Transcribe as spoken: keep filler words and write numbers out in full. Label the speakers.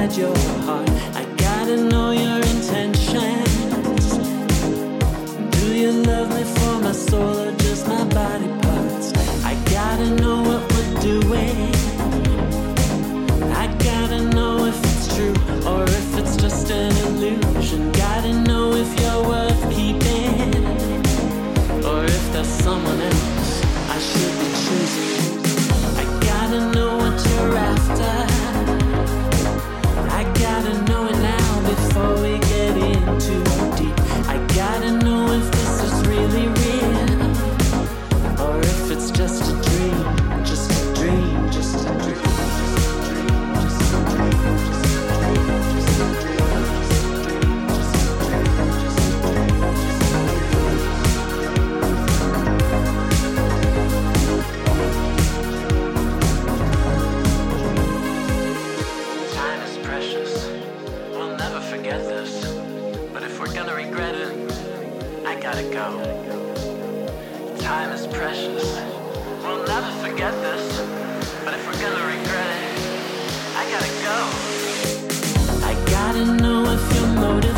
Speaker 1: inside your heart. I gotta know your intentions. Do you love me for my soul or just my body parts? I gotta know what we're doing. I gotta know if it's true or if it's just an illusion. Gotta know if you're worth keeping or if there's someone else I should be choosing. I gotta know what you're after. I gotta know it now before we get in too deep. I gotta know if this is really real or if it's just a dream, just a dream, just a dream. Time is precious. We'll never forget this, but if we're gonna regret it, I gotta go. I gotta know if your motive